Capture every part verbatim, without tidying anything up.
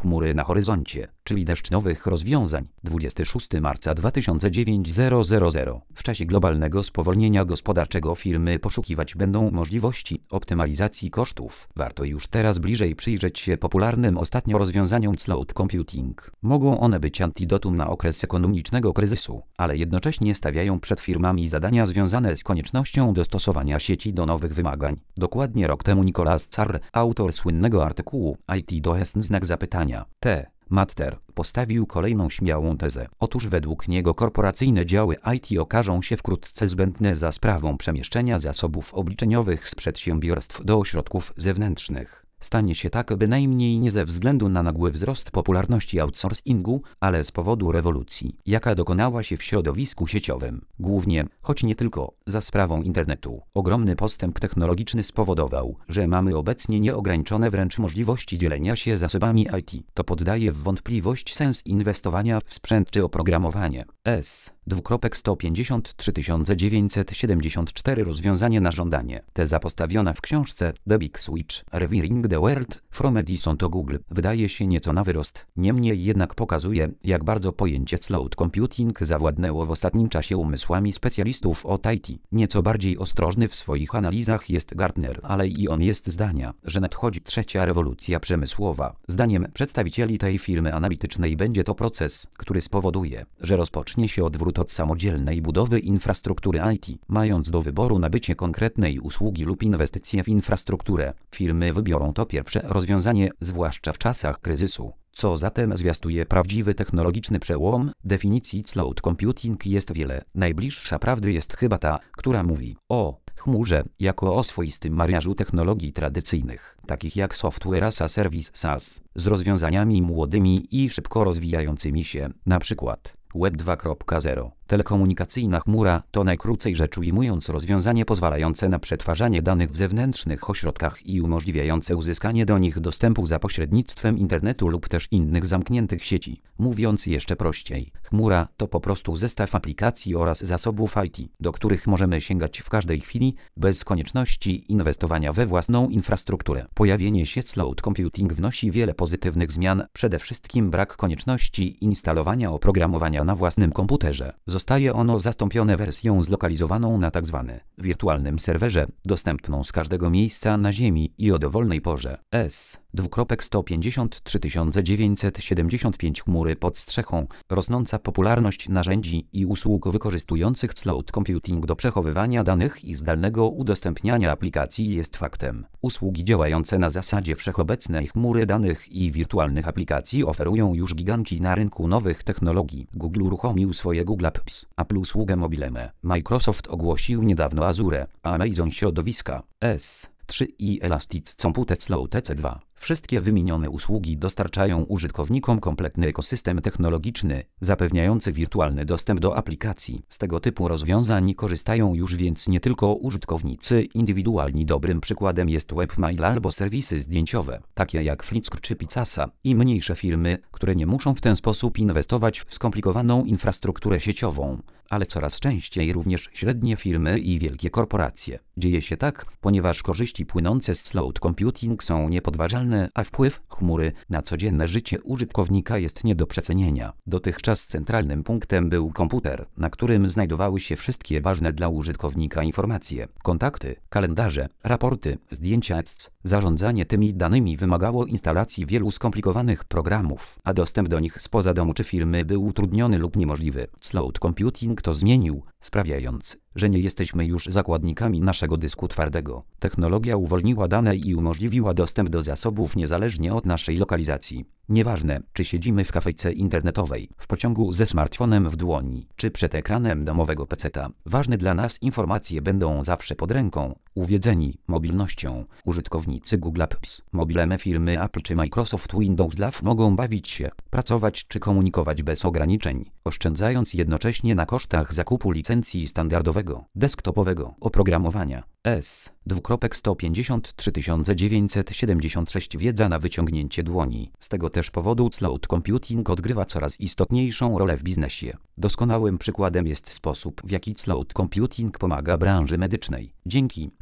chmury na horyzoncie, czyli deszcz nowych rozwiązań. dwudziestego szóstego marca dwa tysiące dziewiątego. W czasie globalnego spowolnienia gospodarczego firmy poszukiwać będą możliwości optymalizacji kosztów. Warto już teraz bliżej przyjrzeć się popularnym ostatnio rozwiązaniom cloud computing. Mogą one być antidotum na okres ekonomicznego kryzysu, ale jednocześnie stawiają przed firmami zadania związane z koniecznością dostosowania sieci do nowych wymagań. Dokładnie rok temu Nicolas Carr, autor słynnego artykułu I T to jest znak zapytania. T. Matter postawił kolejną śmiałą tezę. Otóż według niego korporacyjne działy I T okażą się wkrótce zbędne za sprawą przemieszczenia zasobów obliczeniowych z przedsiębiorstw do ośrodków zewnętrznych. Stanie się tak bynajmniej nie ze względu na nagły wzrost popularności outsourcingu, ale z powodu rewolucji, jaka dokonała się w środowisku sieciowym. Głównie, choć nie tylko, za sprawą internetu. Ogromny postęp technologiczny spowodował, że mamy obecnie nieograniczone wręcz możliwości dzielenia się zasobami I T. To poddaje w wątpliwość sens inwestowania w sprzęt czy oprogramowanie. S. sto pięćdziesiąt trzy tysiące dziewięćset siedemdziesiąt cztery rozwiązanie na żądanie. Teza postawiona w książce The Big Switch, Rewiring the World, From Edison to Google, wydaje się nieco na wyrost. Niemniej jednak pokazuje, jak bardzo pojęcie cloud computing zawładnęło w ostatnim czasie umysłami specjalistów od I T. Nieco bardziej ostrożny w swoich analizach jest Gartner, ale i on jest zdania, że nadchodzi trzecia rewolucja przemysłowa. Zdaniem przedstawicieli tej firmy analitycznej będzie to proces, który spowoduje, że rozpocznie się odwrót od samodzielnej budowy infrastruktury I T. Mając do wyboru nabycie konkretnej usługi lub inwestycje w infrastrukturę, firmy wybiorą to pierwsze rozwiązanie, zwłaszcza w czasach kryzysu. Co zatem zwiastuje prawdziwy technologiczny przełom? Definicji cloud computing jest wiele. Najbliższa prawdy jest chyba ta, która mówi o chmurze jako o swoistym mariażu technologii tradycyjnych, takich jak software as a service S A S, z rozwiązaniami młodymi i szybko rozwijającymi się, na przykład Web dwa kropka zero. Telekomunikacyjna chmura to najkrócej rzecz ujmując rozwiązanie pozwalające na przetwarzanie danych w zewnętrznych ośrodkach i umożliwiające uzyskanie do nich dostępu za pośrednictwem internetu lub też innych zamkniętych sieci. Mówiąc jeszcze prościej, chmura to po prostu zestaw aplikacji oraz zasobów I T, do których możemy sięgać w każdej chwili, bez konieczności inwestowania we własną infrastrukturę. Pojawienie się cloud computing wnosi wiele pozytywnych zmian, przede wszystkim brak konieczności instalowania oprogramowania na własnym komputerze. Zostaje ono zastąpione wersją zlokalizowaną na tzw. wirtualnym serwerze, dostępną z każdego miejsca na Ziemi i o dowolnej porze. S. sto pięćdziesiąt trzy tysiące dziewięćset siedemdziesiąt pięć chmury pod strzechą. Rosnąca popularność narzędzi i usług wykorzystujących cloud computing do przechowywania danych i zdalnego udostępniania aplikacji jest faktem. Usługi działające na zasadzie wszechobecnej chmury danych i wirtualnych aplikacji oferują już giganci na rynku nowych technologii. Google uruchomił swoje Google Apps, Apple usługę Mobileme, Microsoft ogłosił niedawno Azure, a Amazon środowiska S trzy i Elastic Compute Cloud E C dwa. Wszystkie wymienione usługi dostarczają użytkownikom kompletny ekosystem technologiczny, zapewniający wirtualny dostęp do aplikacji. Z tego typu rozwiązań korzystają już więc nie tylko użytkownicy indywidualni. Dobrym przykładem jest Webmail albo serwisy zdjęciowe, takie jak Flickr czy Picasa, i mniejsze firmy, które nie muszą w ten sposób inwestować w skomplikowaną infrastrukturę sieciową, ale coraz częściej również średnie firmy i wielkie korporacje. Dzieje się tak, ponieważ korzyści płynące z cloud computing są niepodważalne, a wpływ chmury na codzienne życie użytkownika jest nie do przecenienia. Dotychczas centralnym punktem był komputer, na którym znajdowały się wszystkie ważne dla użytkownika informacje, kontakty, kalendarze, raporty, zdjęcia et cetera. Zarządzanie tymi danymi wymagało instalacji wielu skomplikowanych programów, a dostęp do nich spoza domu czy firmy był utrudniony lub niemożliwy. Cloud computing to zmienił, sprawiając, że nie jesteśmy już zakładnikami naszego dysku twardego. Technologia uwolniła dane i umożliwiła dostęp do zasobów niezależnie od naszej lokalizacji. Nieważne, czy siedzimy w kafejce internetowej, w pociągu ze smartfonem w dłoni, czy przed ekranem domowego peceta. Ważne dla nas informacje będą zawsze pod ręką. Uwiedzeni mobilnością, użytkownicy Google Apps, mobilne firmy Apple czy Microsoft Windows Live mogą bawić się, pracować czy komunikować bez ograniczeń, oszczędzając jednocześnie na kosztach zakupu licencji standardowego, desktopowego oprogramowania. S. sto pięćdziesiąt trzy tysiące dziewięćset siedemdziesiąt sześć Wiedza na wyciągnięcie dłoni. Z tego też powodu cloud computing odgrywa coraz istotniejszą rolę w biznesie. Doskonałym przykładem jest sposób, w jaki cloud computing pomaga branży medycznej. Dzięki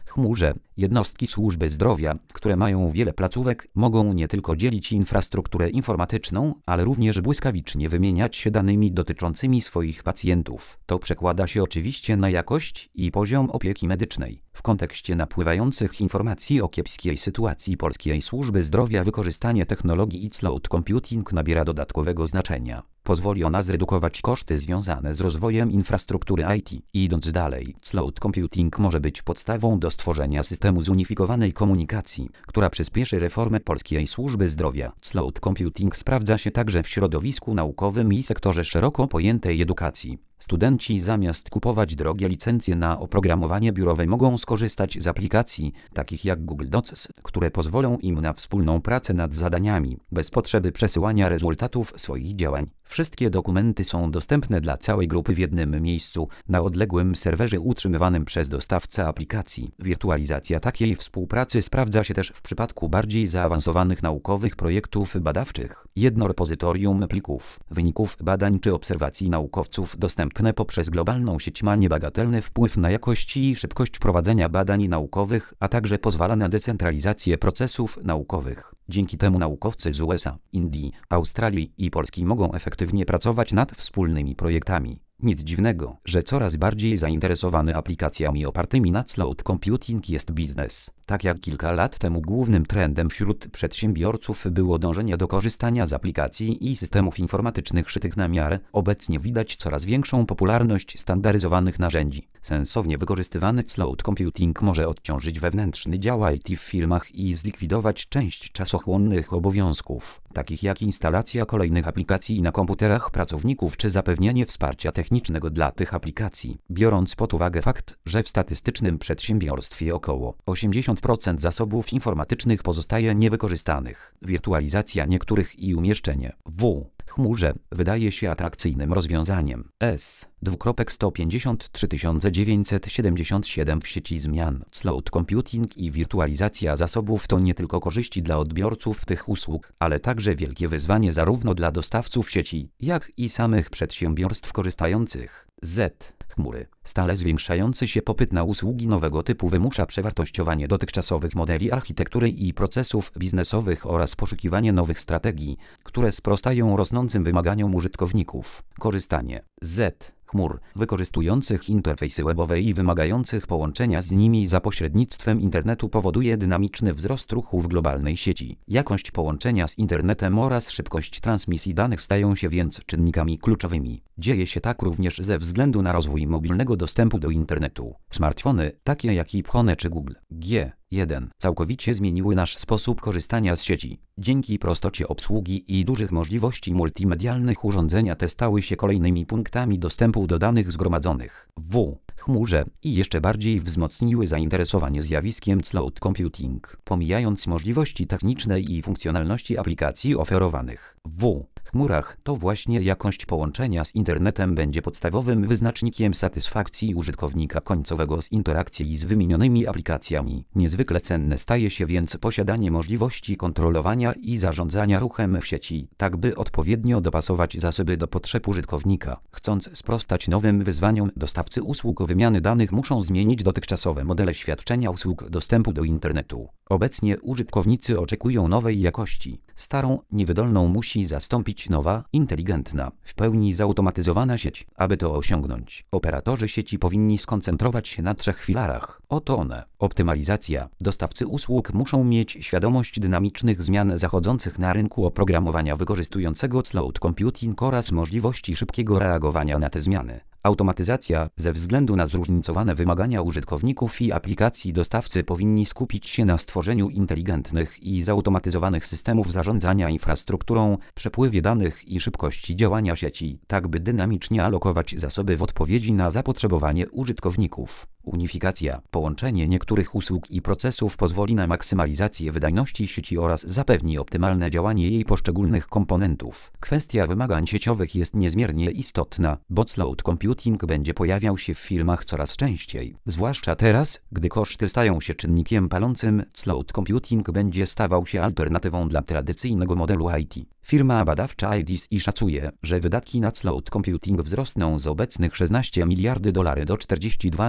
chmurze. Jednostki służby zdrowia, które mają wiele placówek, mogą nie tylko dzielić infrastrukturę informatyczną, ale również błyskawicznie wymieniać się danymi dotyczącymi swoich pacjentów. To przekłada się oczywiście na jakość i poziom opieki medycznej. W kontekście napływających informacji o kiepskiej sytuacji polskiej służby zdrowia wykorzystanie technologii cloud computing nabiera dodatkowego znaczenia. Pozwoli ona zredukować koszty związane z rozwojem infrastruktury I T. Idąc dalej, cloud computing może być podstawą do stworzenia systemu zunifikowanej komunikacji, która przyspieszy reformę polskiej służby zdrowia. Cloud computing sprawdza się także w środowisku naukowym i sektorze szeroko pojętej edukacji. Studenci zamiast kupować drogie licencje na oprogramowanie biurowe mogą skorzystać z aplikacji, takich jak Google Docs, które pozwolą im na wspólną pracę nad zadaniami, bez potrzeby przesyłania rezultatów swoich działań. Wszystkie dokumenty są dostępne dla całej grupy w jednym miejscu, na odległym serwerze utrzymywanym przez dostawcę aplikacji. Wirtualizacja takiej współpracy sprawdza się też w przypadku bardziej zaawansowanych naukowych projektów badawczych. Jedno repozytorium plików, wyników badań czy obserwacji naukowców dostępne poprzez globalną sieć ma niebagatelny wpływ na jakość i szybkość prowadzenia badań naukowych, a także pozwala na decentralizację procesów naukowych. Dzięki temu naukowcy z U S A, Indii, Australii i Polski mogą efektywnie pracować nad wspólnymi projektami. Nic dziwnego, że coraz bardziej zainteresowany aplikacjami opartymi na cloud computing jest biznes. Tak jak kilka lat temu głównym trendem wśród przedsiębiorców było dążenie do korzystania z aplikacji i systemów informatycznych szytych na miarę, obecnie widać coraz większą popularność standaryzowanych narzędzi. Sensownie wykorzystywany cloud computing może odciążyć wewnętrzny dział I T w firmach i zlikwidować część czasochłonnych obowiązków, takich jak instalacja kolejnych aplikacji na komputerach pracowników czy zapewnienie wsparcia technicznego dla tych aplikacji. Biorąc pod uwagę fakt, że w statystycznym przedsiębiorstwie około osiemdziesiąt procent zasobów informatycznych pozostaje niewykorzystanych, wirtualizacja niektórych i umieszczenie w chmurze wydaje się atrakcyjnym rozwiązaniem. S. sto pięćdziesiąt trzy tysiące dziewięćset siedemdziesiąt siedem w sieci zmian. Cloud computing i wirtualizacja zasobów to nie tylko korzyści dla odbiorców tych usług, ale także wielkie wyzwanie zarówno dla dostawców sieci, jak i samych przedsiębiorstw korzystających z chmury. Stale zwiększający się popyt na usługi nowego typu wymusza przewartościowanie dotychczasowych modeli architektury i procesów biznesowych oraz poszukiwanie nowych strategii, które sprostają rosnącym wymaganiom użytkowników. Korzystanie z chmur wykorzystujących interfejsy webowe i wymagających połączenia z nimi za pośrednictwem internetu powoduje dynamiczny wzrost ruchu w globalnej sieci. Jakość połączenia z internetem oraz szybkość transmisji danych stają się więc czynnikami kluczowymi. Dzieje się tak również ze względu na rozwój mobilnego dostępu do internetu. Smartfony, takie jak iPhone czy Google G jeden, całkowicie zmieniły nasz sposób korzystania z sieci. Dzięki prostocie obsługi i dużych możliwości multimedialnych urządzenia te stały się kolejnymi punktami dostępu do danych zgromadzonych w chmurze i jeszcze bardziej wzmocniły zainteresowanie zjawiskiem cloud computing. Pomijając możliwości techniczne i funkcjonalności aplikacji oferowanych w chmurach, to właśnie jakość połączenia z internetem będzie podstawowym wyznacznikiem satysfakcji użytkownika końcowego z interakcji z wymienionymi aplikacjami. Niezwykle cenne staje się więc posiadanie możliwości kontrolowania i zarządzania ruchem w sieci, tak by odpowiednio dopasować zasoby do potrzeb użytkownika. Chcąc sprostać nowym wyzwaniom, dostawcy usług wymiany danych muszą zmienić dotychczasowe modele świadczenia usług dostępu do internetu. Obecnie użytkownicy oczekują nowej jakości. Starą, niewydolną musi zastąpić nowa, inteligentna, w pełni zautomatyzowana sieć. Aby to osiągnąć, operatorzy sieci powinni skoncentrować się na trzech filarach. Oto one. Optymalizacja. Dostawcy usług muszą mieć świadomość dynamicznych zmian zachodzących na rynku oprogramowania wykorzystującego cloud computing oraz możliwości szybkiego reagowania na te zmiany. Automatyzacja. Ze względu na zróżnicowane wymagania użytkowników i aplikacji dostawcy powinni skupić się na stworzeniu inteligentnych i zautomatyzowanych systemów zarządzania infrastrukturą, przepływie danych i szybkości działania sieci, tak by dynamicznie alokować zasoby w odpowiedzi na zapotrzebowanie użytkowników. Unifikacja. Połączenie niektórych usług i procesów pozwoli na maksymalizację wydajności sieci oraz zapewni optymalne działanie jej poszczególnych komponentów. Kwestia wymagań sieciowych jest niezmiernie istotna, bo cloud computing będzie pojawiał się w firmach coraz częściej. Zwłaszcza teraz, gdy koszty stają się czynnikiem palącym, cloud computing będzie stawał się alternatywą dla tradycyjnego modelu I T. Firma badawcza I D C szacuje, że wydatki na cloud computing wzrosną z obecnych szesnaście miliardów dolarów do czterdziestu dwóch miliardów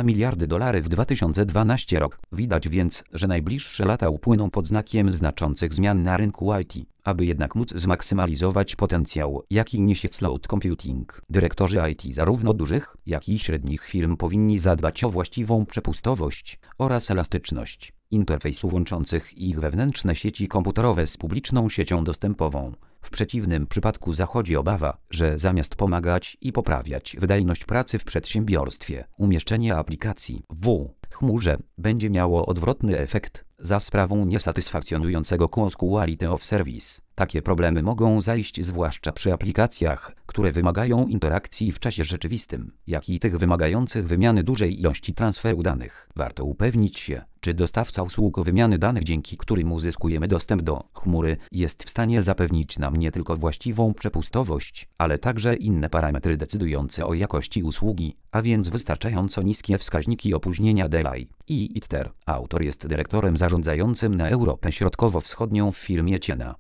trzy dolary w dwa tysiące dwunastym rok. Widać więc, że najbliższe lata upłyną pod znakiem znaczących zmian na rynku I T. Aby jednak móc zmaksymalizować potencjał, jaki niesie cloud computing, dyrektorzy I T zarówno dużych, jak i średnich firm powinni zadbać o właściwą przepustowość oraz elastyczność interfejsów łączących ich wewnętrzne sieci komputerowe z publiczną siecią dostępową. W przeciwnym przypadku zachodzi obawa, że zamiast pomagać i poprawiać wydajność pracy w przedsiębiorstwie, umieszczenie aplikacji w chmurze będzie miało odwrotny efekt za sprawą niesatysfakcjonującego quality of service. Takie problemy mogą zajść zwłaszcza przy aplikacjach, które wymagają interakcji w czasie rzeczywistym, jak i tych wymagających wymiany dużej ilości transferu danych. Warto upewnić się, czy dostawca usług wymiany danych, dzięki którym uzyskujemy dostęp do chmury, jest w stanie zapewnić nam nie tylko właściwą przepustowość, ale także inne parametry decydujące o jakości usługi, a więc wystarczająco niskie wskaźniki opóźnienia delay i itd. Autor jest dyrektorem zarządzającym na Europę Środkowo-Wschodnią w firmie Ciena.